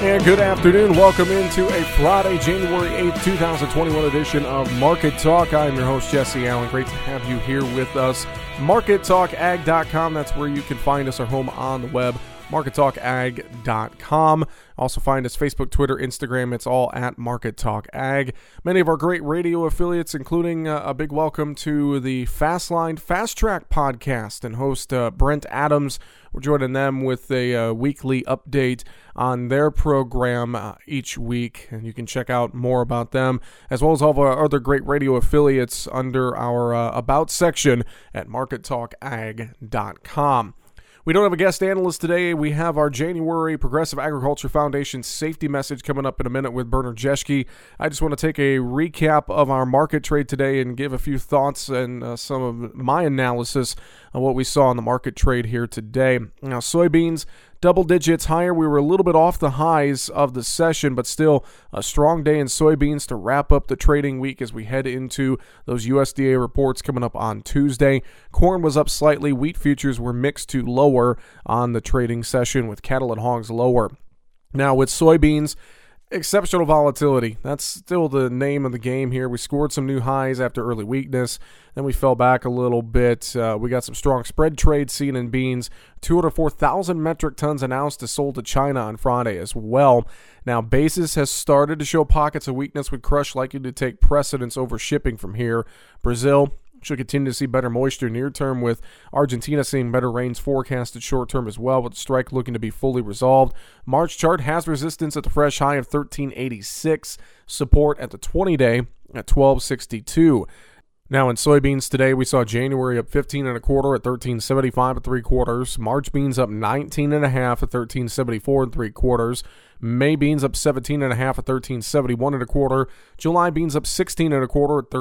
And good afternoon. Welcome into a Friday, January 8th, 2021 edition of Market Talk. I am your host, Jesse Allen. Great to have you here with us. MarketTalkAg.com. That's where you can find us, our home on the web. MarketTalkAg.com. Also find us Facebook, Twitter, Instagram. It's all at Market Talk Ag. Many of our great radio affiliates, including a big welcome to the Fastline Fast Track podcast and host Brent Adams. We're joining them with a weekly update on their program each week, and you can check out more about them, as well as all of our other great radio affiliates under our About section at MarketTalkAg.com. We don't have a guest analyst today. We have our January Progressive Agriculture Foundation safety message coming up in a minute with Bernard Jeschke. I just want to take a recap of our market trade today and give a few thoughts and some of my analysis on what we saw in the market trade here today. Now, soybeans, double digits higher. We were a little bit off the highs of the session, but still a strong day in soybeans to wrap up the trading week as we head into those USDA reports coming up on Tuesday. Corn was up slightly. Wheat futures were mixed to lower on the trading session with cattle and hogs lower. Now with soybeans, exceptional volatility. That's still the name of the game here. We scored some new highs after early weakness. Then we fell back a little bit. We got some strong spread trades seen in beans. 204,000 metric tons announced to sold to China on Friday as well. Now, basis has started to show pockets of weakness with crush likely to take precedence over shipping from here. Brazil should continue to see better moisture near term, with Argentina seeing better rains forecasted short term as well, with the strike looking to be fully resolved. March chart has resistance at the fresh high of 1386, support at the 20-day at 1262. Now in soybeans today, we saw January up 15 and a quarter at 1375 and 3/4. March beans up 19 and a half at 1374 and 3/4. May beans up 17 and a half at 1371 and a quarter. July beans up 16 and a quarter at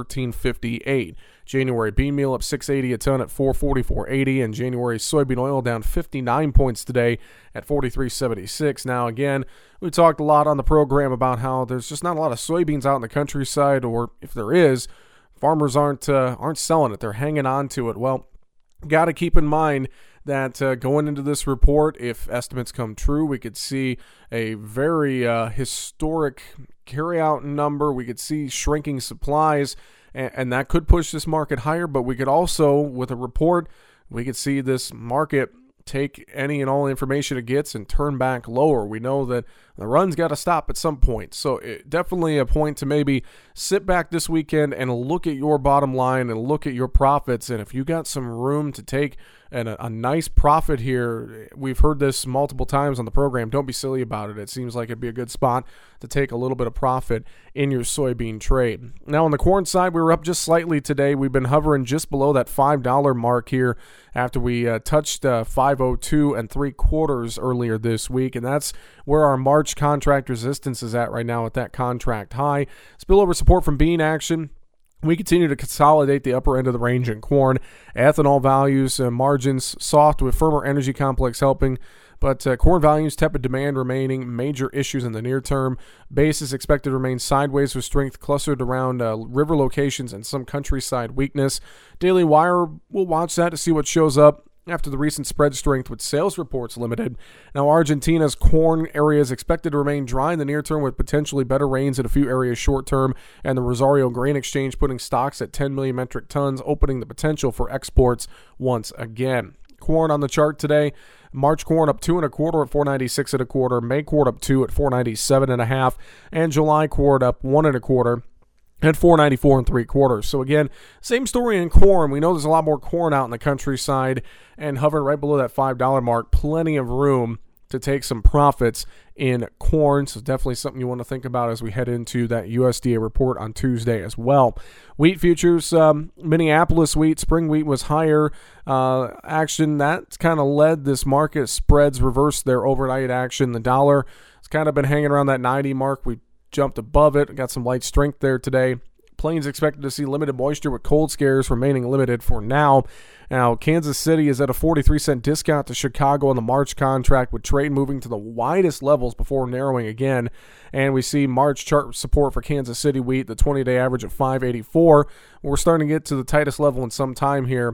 1358. January bean meal up 680 a ton at 444.80, and January soybean oil down 59 points today at 43.76. Now again, we talked a lot on the program about how there's just not a lot of soybeans out in the countryside, or if there is, farmers aren't selling it. They're hanging on to it. Well, got to keep in mind that going into this report, if estimates come true, we could see a very historic carryout number. We could see shrinking supplies, and that could push this market higher. But we could also, with a report, we could see this market take any and all information it gets and turn back lower. We know that the run's got to stop at some point. So definitely a point to maybe sit back this weekend and look at your bottom line and look at your profits. And if you got some room to take a nice profit here, we've heard this multiple times on the program, don't be silly about it. It seems like it'd be a good spot to take a little bit of profit in your soybean trade. Now on the corn side, we were up just slightly today. We've been hovering just below that $5 mark here after we touched 502 and 3/4 earlier this week, and that's where our March contract resistance is at right now at that contract high. Spillover support from bean action. We continue to consolidate the upper end of the range in corn. Ethanol values, margins soft with firmer energy complex helping, but corn values, tepid demand remaining major issues in the near term. Basis expected to remain sideways with strength clustered around river locations and some countryside weakness. Daily Wire, we'll watch that to see what shows up after the recent spread strength with sales reports limited. Now, Argentina's corn area is expected to remain dry in the near term with potentially better rains in a few areas short term, and the Rosario Grain Exchange putting stocks at 10 million metric tons, opening the potential for exports once again. Corn on the chart today. March corn up 2 and a quarter at 496 and a quarter. May corn up 2 at 497 and a half, and July corn up 1 and a quarter at 494 and 3/4. So again, same story in corn. We know there's a lot more corn out in the countryside, and hovering right below that $5 mark, plenty of room to take some profits in corn. So definitely something you want to think about as we head into that USDA report on Tuesday as well. Wheat futures, Minneapolis wheat, spring wheat was higher action. That's kind of led this market. Spreads reversed their overnight action. The dollar has kind of been hanging around that 90 mark. We jumped above it. Got some light strength there today. Plains expected to see limited moisture with cold scares remaining limited for now. Now, Kansas City is at a 43-cent discount to Chicago on the March contract, with trade moving to the widest levels before narrowing again. And we see March chart support for Kansas City wheat, the 20-day average at 584. We're starting to get to the tightest level in some time here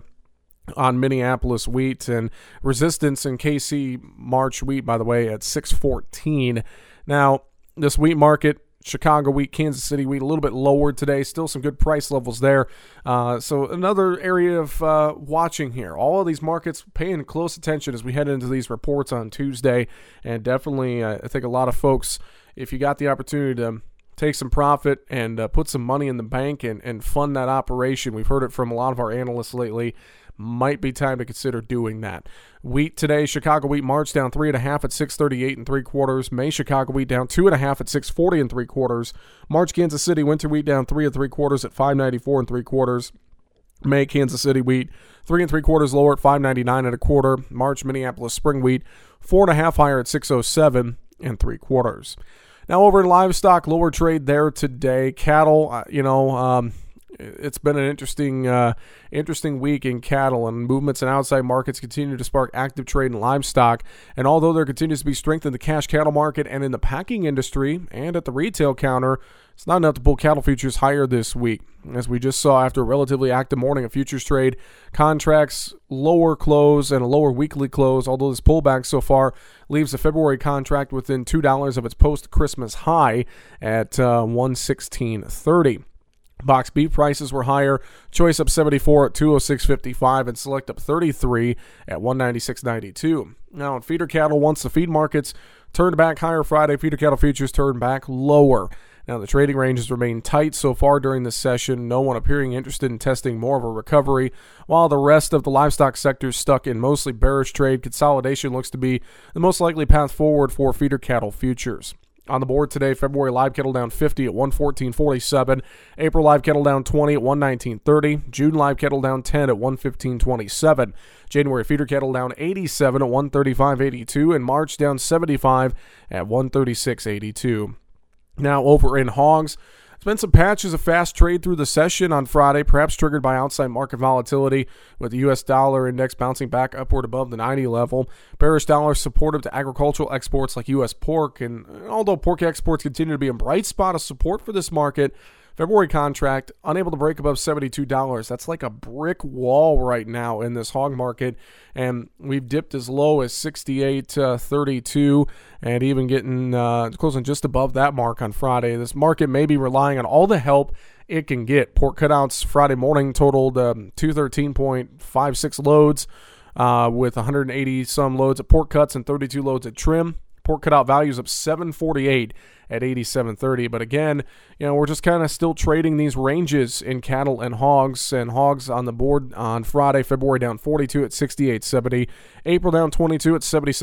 on Minneapolis wheat, and resistance in KC March wheat, by the way, at 614. Now, this wheat market, Chicago wheat, Kansas City wheat, a little bit lower today. Still some good price levels there. So another area of watching here. All of these markets paying close attention as we head into these reports on Tuesday. And definitely, I think a lot of folks, if you got the opportunity to take some profit and put some money in the bank and fund that operation, we've heard it from a lot of our analysts lately, might be time to consider doing that. Wheat today, Chicago wheat March down 3.5 at 638 3/4. May Chicago wheat down 2.5 at 640 3/4. March Kansas City winter wheat down 3 3/4 at 594 3/4. May Kansas City wheat 3 3/4 lower at 599 1/4. March Minneapolis spring wheat 4.5 higher at 607 3/4. Now over in livestock, lower trade there today. Cattle, it's been an interesting week in cattle, and movements in outside markets continue to spark active trade in livestock. And although there continues to be strength in the cash cattle market and in the packing industry and at the retail counter, it's not enough to pull cattle futures higher this week. As we just saw after a relatively active morning of futures trade, contracts lower close and a lower weekly close, although this pullback so far leaves the February contract within $2 of its post-Christmas high at 116.30. Box beef prices were higher. Choice up 74 at 206.55 and select up 33 at 196.92. Now in feeder cattle, once the feed markets turned back higher Friday, feeder cattle futures turned back lower. Now the trading ranges remain tight so far during this session, no one appearing interested in testing more of a recovery, while the rest of the livestock sector is stuck in mostly bearish trade. Consolidation looks to be the most likely path forward for feeder cattle futures. On the board today, February live cattle down 50 at 114.47. April live cattle down 20 at 119.30. June live cattle down 10 at 115.27. January feeder cattle down 87 at 135.82. And March down 75 at 136.82. Now over in hogs, there's been some patches of fast trade through the session on Friday, perhaps triggered by outside market volatility, with the U.S. dollar index bouncing back upward above the 90 level. Bearish dollar supportive to agricultural exports like U.S. pork, and although pork exports continue to be a bright spot of support for this market, February contract unable to break above $72. That's like a brick wall right now in this hog market, and we've dipped as low as 68.32 and even getting closing just above that mark on Friday. This market may be relying on all the help it can get. Pork cutouts Friday morning totaled 213.56 loads with 180 some loads at pork cuts and 32 loads at trim. Pork cutout values up 748 at 87.30. But again, we're just kind of still trading these ranges in cattle and hogs. And hogs on the board on Friday, February down 42 at 68.70. April down 22 at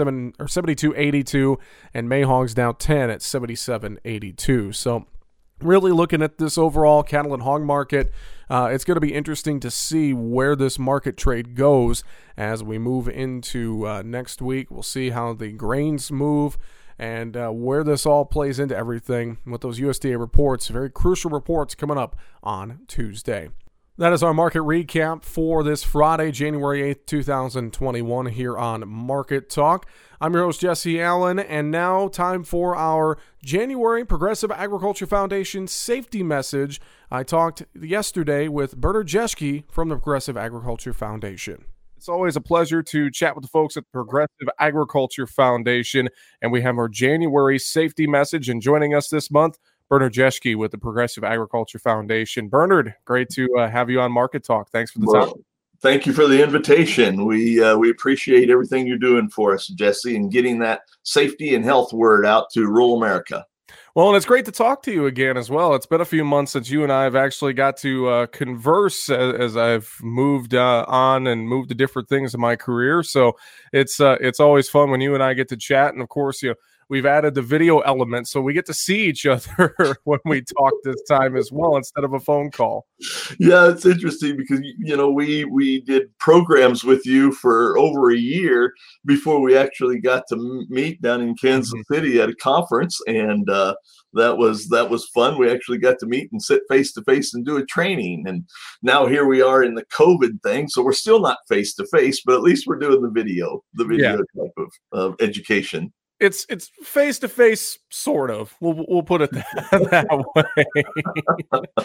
72.82. And May hogs down 10 at 77.82. So really looking at this overall cattle and hog market, it's going to be interesting to see where this market trade goes as we move into next week. We'll see how the grains move and where this all plays into everything with those USDA reports, very crucial reports coming up on Tuesday. That is our market recap for this Friday, January 8th, 2021 here on Market Talk. I'm your host, Jesse Allen, and now time for our January Progressive Agriculture Foundation safety message. I talked yesterday with Bernard Jeschke from the Progressive Agriculture Foundation. It's always a pleasure to chat with the folks at the Progressive Agriculture Foundation, and we have our January safety message. And joining us this month, Bernard Jeschke with the Progressive Agriculture Foundation. Bernard, great to have you on Market Talk. Thanks for the time. Thank you for the invitation. We appreciate everything you're doing for us, Jesse, and getting that safety and health word out to rural America. Well, and it's great to talk to you again as well. It's been a few months since you and I have actually got to converse as I've moved on and moved to different things in my career. So it's always fun when you and I get to chat. And of course, we've added the video element, so we get to see each other when we talk this time as well, instead of a phone call. Yeah, it's interesting because, we did programs with you for over a year before we actually got to meet down in Kansas City at a conference. And that was fun. We actually got to meet and sit face to face and do a training. And now here we are in the COVID thing. So we're still not face to face, but at least we're doing the video type of education. It's face to face, sort of. We'll put it that way.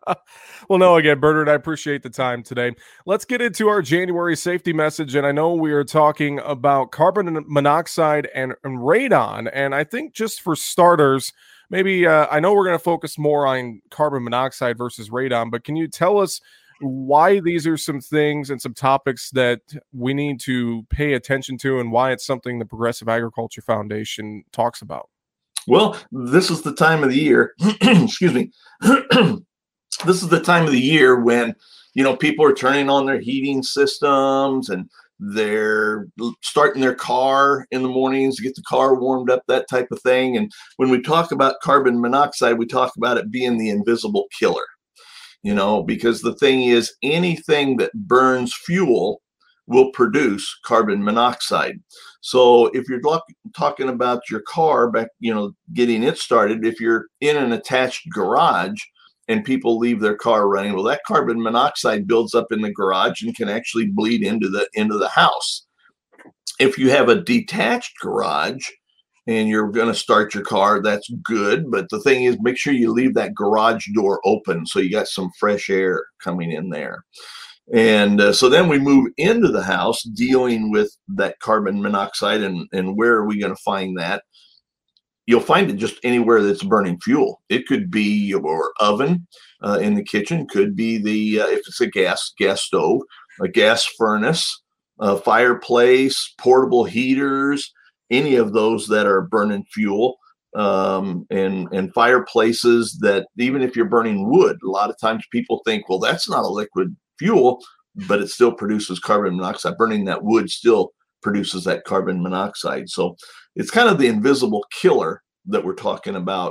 Well, no, again, Bernard, I appreciate the time today. Let's get into our January safety message. And I know we are talking about carbon monoxide and radon. And I think just for starters, maybe I know we're going to focus more on carbon monoxide versus radon, but can you tell us why these are some things and some topics that we need to pay attention to and why it's something the Progressive Agriculture Foundation talks about? Well, this is the time of the year. Excuse me. This is the time of the year when, people are turning on their heating systems and they're starting their car in the mornings to get the car warmed up, that type of thing. And when we talk about carbon monoxide, we talk about it being the invisible killer, because the thing is, anything that burns fuel will produce carbon monoxide. So if you're talking about your car back, getting it started, if you're in an attached garage and people leave their car running, well, that carbon monoxide builds up in the garage and can actually bleed into the house. If you have a detached garage and you're going to start your car, that's good. But the thing is, make sure you leave that garage door open so you got some fresh air coming in there. And so then we move into the house dealing with that carbon monoxide and where are we going to find that? You'll find it just anywhere that's burning fuel. It could be your oven in the kitchen, could be if it's a gas stove, a gas furnace, a fireplace, portable heaters, any of those that are burning fuel, and fireplaces that even if you're burning wood, a lot of times people think, well, that's not a liquid fuel, but it still produces carbon monoxide. Burning that wood still produces that carbon monoxide. So it's kind of the invisible killer that we're talking about,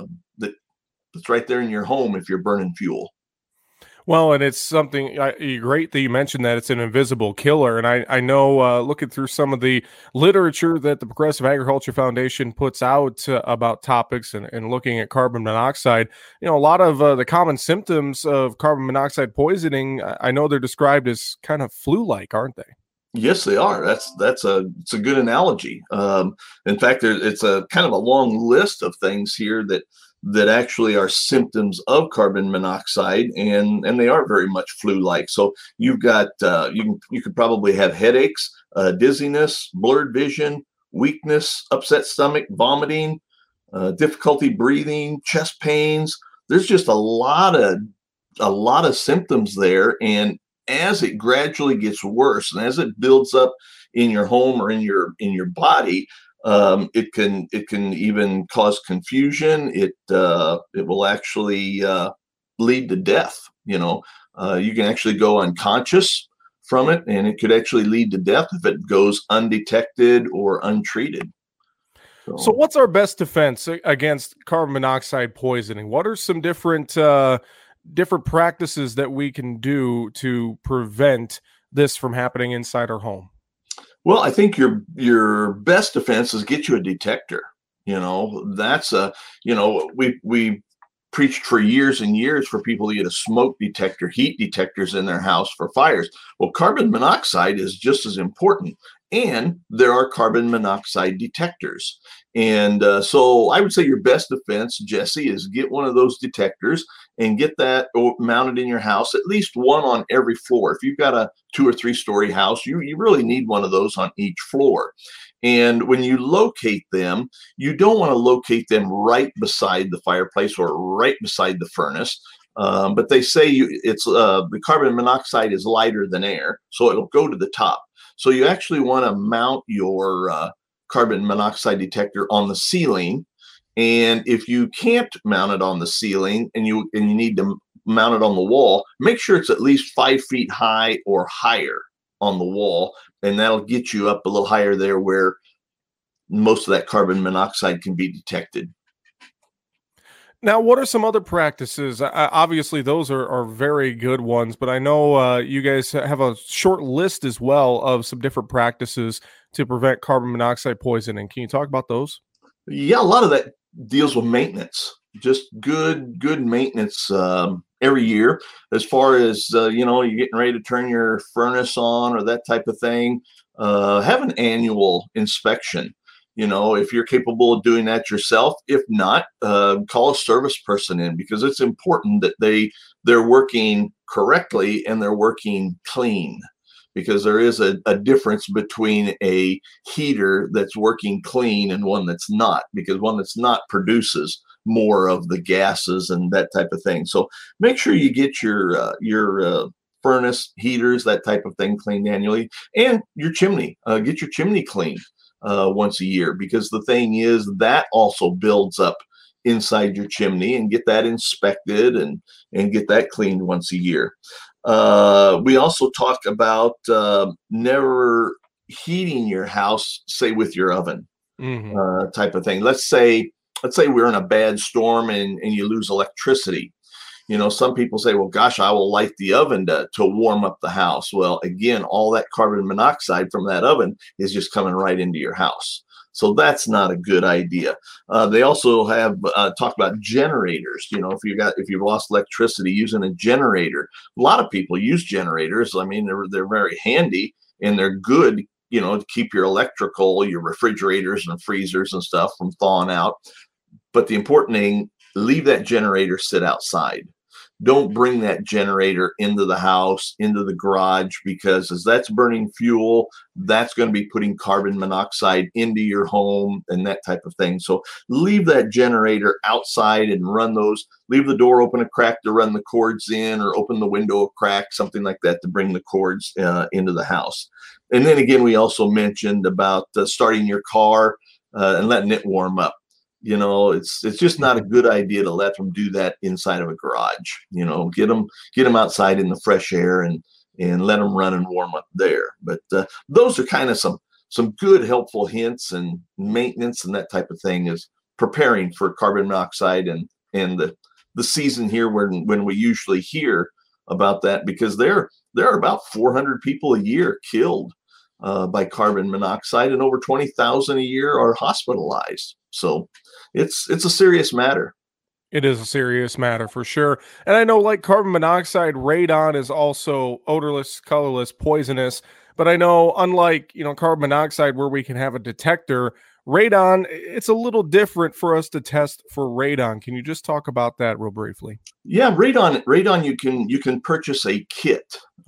that's right there in your home if you're burning fuel. Well, and it's something great that you mentioned that it's an invisible killer. And I know looking through some of the literature that the Progressive Agriculture Foundation puts out about topics and looking at carbon monoxide, a lot of the common symptoms of carbon monoxide poisoning, I know they're described as kind of flu-like, aren't they? Yes, they are. It's a good analogy. In fact, it's a kind of a long list of things here that actually are symptoms of carbon monoxide, and they are very much flu-like. So you've got you could probably have headaches, dizziness, blurred vision, weakness, upset stomach, vomiting, difficulty breathing, chest pains. There's just a lot of symptoms there, and as it gradually gets worse and as it builds up in your home or in your body, it can even cause confusion. It will actually lead to death. You can actually go unconscious from it, and it could actually lead to death if it goes undetected or untreated. So what's our best defense against carbon monoxide poisoning? What are some different practices that we can do to prevent this from happening inside our home? Well, I think your best defense is get you a detector. That's we preached for years and years for people to get a smoke detector, heat detectors in their house for fires. Well, carbon monoxide is just as important, and there are carbon monoxide detectors. And so I would say your best defense, Jesse, is get one of those detectors and get that mounted in your house, at least one on every floor. If you've got a 2 or 3 story house, you really need one of those on each floor. And when you locate them, you don't want to locate them right beside the fireplace or right beside the furnace. But they say the carbon monoxide is lighter than air, so it'll go to the top. So you actually want to mount your carbon monoxide detector on the ceiling. And if you can't mount it on the ceiling and you need to mount it on the wall, make sure it's at least 5 feet high or higher on the wall. And that'll get you up a little higher there where most of that carbon monoxide can be detected. Now, what are some other practices? Obviously, those are very good ones, but I know you guys have a short list as well of some different practices to prevent carbon monoxide poisoning. Can you talk about those? Yeah, a lot of that deals with maintenance, just good maintenance every year. As far as, you're getting ready to turn your furnace on or that type of thing, have an annual inspection. if you're capable of doing that yourself. If not, call a service person in, because it's important that they're working correctly and they're working clean, because there is a difference between a heater that's working clean and one that's not, because one that's not produces more of the gases and that type of thing. So make sure you get your furnace, heaters, that type of thing cleaned annually, and your chimney. Get your chimney cleaned once a year, because the thing is that also builds up inside your chimney, and get that inspected and get that cleaned once a year. We also talk about never heating your house, say with your oven, type of thing. Let's say we're in a bad storm and you lose electricity. Some people say, well, gosh, I will light the oven to warm up the house. Well, again, all that carbon monoxide from that oven is just coming right into your house. So that's not a good idea. They also have talked about generators. If you've lost electricity, using a generator. A lot of people use generators. I mean, they're very handy and they're good, to keep your refrigerators and freezers and stuff from thawing out. But the important thing, leave that generator sit outside. Don't bring that generator into the house, into the garage, because as that's burning fuel, that's going to be putting carbon monoxide into your home and that type of thing. So leave that generator outside and leave the door open a crack to run the cords in, or open the window a crack, something like that, to bring the cords into the house. And then again, we also mentioned about starting your car and letting it warm up. It's just not a good idea to let them do that inside of a garage. Get them outside in the fresh air and let them run and warm up there. But those are kind of some good helpful hints and maintenance and that type of thing, is preparing for carbon monoxide and the season here when we usually hear about that, because there are about 400 people a year killed by carbon monoxide, and over 20,000 a year are hospitalized. So it's a serious matter. It is a serious matter for sure. And I know, like carbon monoxide, radon is also odorless, colorless, poisonous. But I know, unlike, carbon monoxide, where we can have a detector, radon, it's a little different for us to test for radon. Can you just talk about that real briefly? Yeah, radon, you can purchase a kit.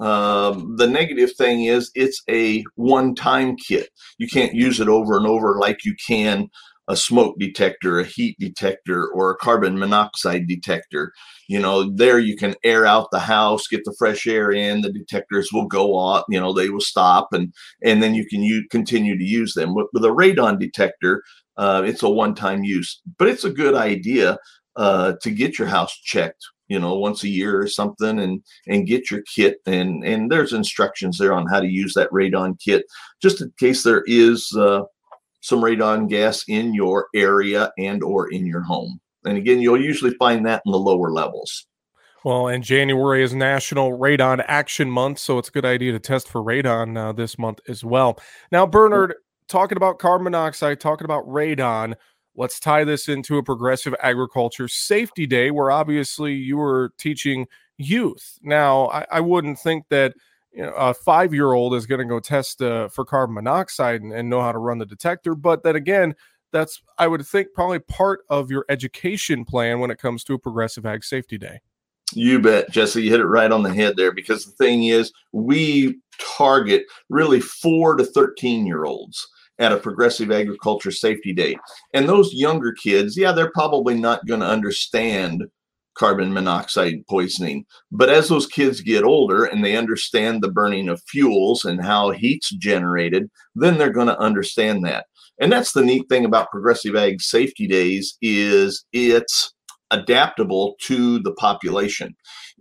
The negative thing is it's a one-time kit. You can't use it over and over like you can a smoke detector, a heat detector, or a carbon monoxide detector. There you can air out the house, get the fresh air in, the detectors will go off, they will stop, and then you can continue to use them. With a radon detector, it's a one-time use, but it's a good idea to get your house checked, once a year or something, and get your kit, and there's instructions there on how to use that radon kit, just in case there is some radon gas in your area and or in your home. And again, you'll usually find that in the lower levels. Well, and January is National Radon Action Month, so it's a good idea to test for radon this month as well. Now, Bernard, talking about carbon monoxide, talking about radon, let's tie this into a Progressive Agriculture Safety Day, where obviously you were teaching youth. Now, I wouldn't think that a 5-year-old is going to go test for carbon monoxide and know how to run the detector. But then again, that's, I would think, probably part of your education plan when it comes to a Progressive Ag Safety Day. You bet, Jesse. You hit it right on the head there, because the thing is, we target really 4 to 13-year-olds at a Progressive Agriculture Safety Day. And those younger kids, they're probably not going to understand carbon monoxide poisoning. But as those kids get older and they understand the burning of fuels and how heat's generated, then they're going to understand that. And that's the neat thing about Progressive Ag Safety Days, is it's adaptable to the population.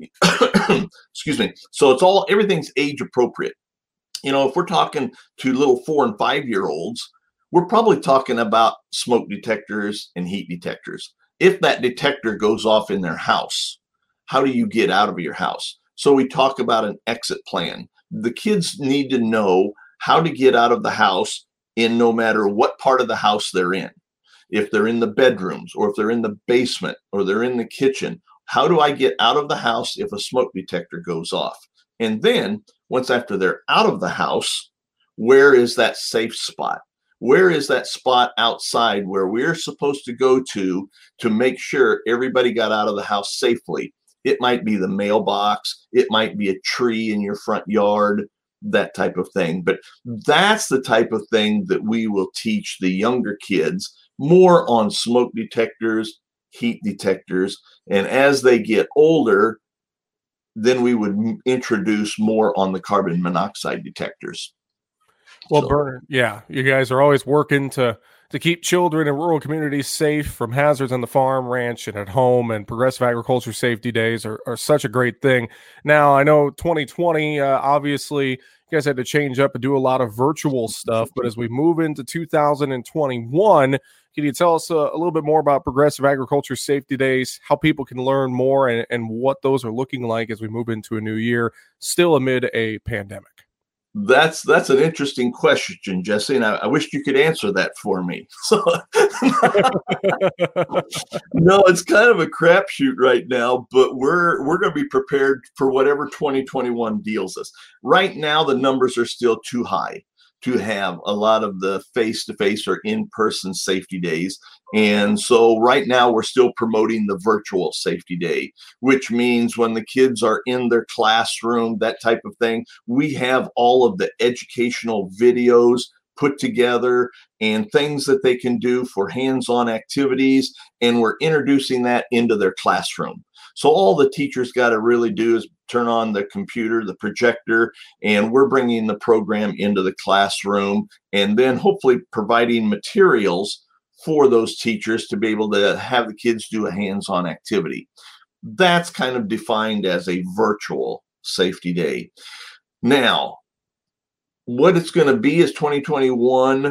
Excuse me. So everything's age appropriate. If we're talking to little 4 and 5-year-olds, we're probably talking about smoke detectors and heat detectors. If that detector goes off in their house, how do you get out of your house? So we talk about an exit plan. The kids need to know how to get out of the house in no matter what part of the house they're in. If they're in the bedrooms, or if they're in the basement, or they're in the kitchen, how do I get out of the house if a smoke detector goes off? And then once after they're out of the house, where is that safe spot? Where is that spot outside where we're supposed to go to make sure everybody got out of the house safely? It might be the mailbox. It might be a tree in your front yard, that type of thing. But that's the type of thing that we will teach the younger kids, more on smoke detectors, heat detectors. And as they get older, then we would introduce more on the carbon monoxide detectors. Well, Bernard, yeah, you guys are always working to keep children in rural communities safe from hazards on the farm, ranch, and at home. And Progressive Agriculture Safety Days are such a great thing. Now, I know 2020, obviously, you guys had to change up and do a lot of virtual stuff. But as we move into 2021, can you tell us a little bit more about Progressive Agriculture Safety Days, how people can learn more, and what those are looking like as we move into a new year, still amid a pandemic? That's an interesting question, Jesse, and I wish you could answer that for me. So, no, it's kind of a crapshoot right now, but we're going to be prepared for whatever 2021 deals us. Right now, the numbers are still too high to have a lot of the face-to-face or in-person safety days. And so right now we're still promoting the virtual safety day, which means when the kids are in their classroom, that type of thing, we have all of the educational videos put together and things that they can do for hands-on activities. And we're introducing that into their classroom. So all the teachers got to really do is turn on the computer, the projector, and we're bringing the program into the classroom and then hopefully providing materials for those teachers to be able to have the kids do a hands-on activity. That's kind of defined as a virtual safety day. Now, what it's going to be as 2021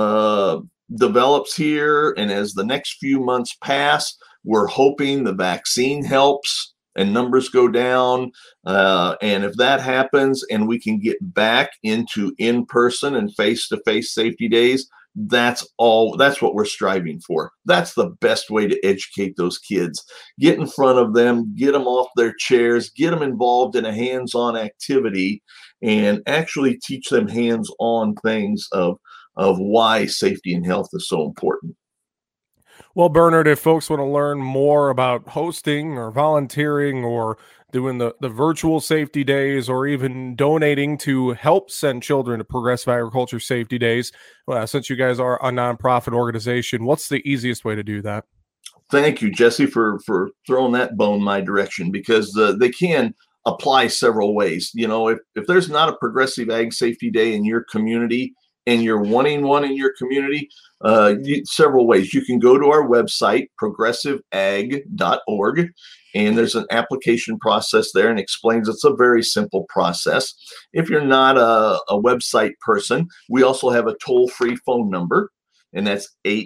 develops here, and as the next few months pass, we're hoping the vaccine helps and numbers go down. And if that happens and we can get back into in-person and face-to-face safety days, that's what we're striving for. That's the best way to educate those kids. Get in front of them, get them off their chairs, get them involved in a hands-on activity, and actually teach them hands-on things of why safety and health is so important. Well, Bernard, if folks want to learn more about hosting or volunteering or doing the virtual safety days or even donating to help send children to Progressive Agriculture Safety Days, well, since you guys are a nonprofit organization, what's the easiest way to do that? Thank you, Jesse, for throwing that bone my direction, because they can apply several ways. You know, if there's not a Progressive Ag Safety Day in your community and you're wanting one in your community, several ways. You can go to our website, progressiveag.org, and there's an application process there and explains it's a very simple process. If you're not a website person, we also have a toll-free phone number, and that's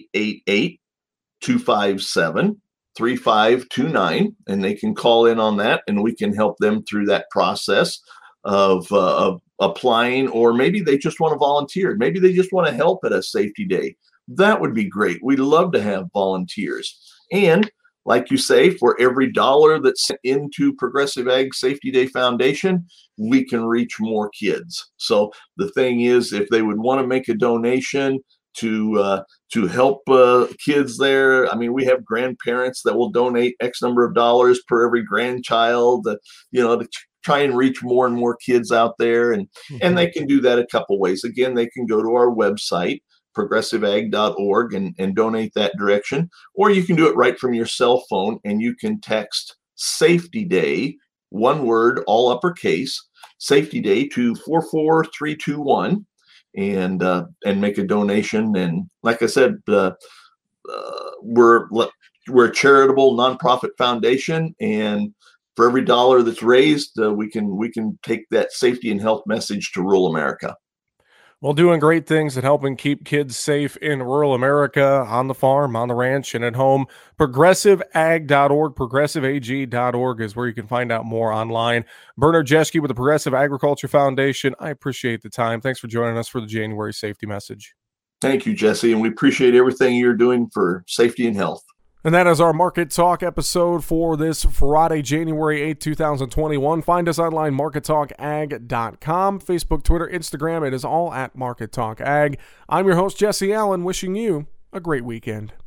888-257-3529, and they can call in on that, and we can help them through that process of applying, or maybe they just want to volunteer. Maybe they just want to help at a safety day. That would be great. We'd love to have volunteers. And like you say, for every dollar that's sent into Progressive Ag Safety Day Foundation, we can reach more kids. So the thing is, if they would want to make a donation to help kids there, I mean, we have grandparents that will donate X number of dollars per every grandchild, to try and reach more and more kids out there. And they can do that a couple ways. Again, they can go to our website, progressiveag.org, and donate that direction. Or you can do it right from your cell phone, and you can text Safety Day, one word, all uppercase, Safety Day, to 44321 and make a donation. And like I said, we're a charitable nonprofit foundation, and for every dollar that's raised, we can take that safety and health message to rural America. Well, doing great things and helping keep kids safe in rural America, on the farm, on the ranch, and at home. ProgressiveAg.org, ProgressiveAG.org is where you can find out more online. Bernard Jeschke with the Progressive Agriculture Foundation. I appreciate the time. Thanks for joining us for the January Safety Message. Thank you, Jesse, and we appreciate everything you're doing for safety and health. And that is our Market Talk episode for this Friday, January 8, 2021. Find us online, markettalkag.com, Facebook, Twitter, Instagram. It is all at Market Talk Ag. I'm your host, Jesse Allen, wishing you a great weekend.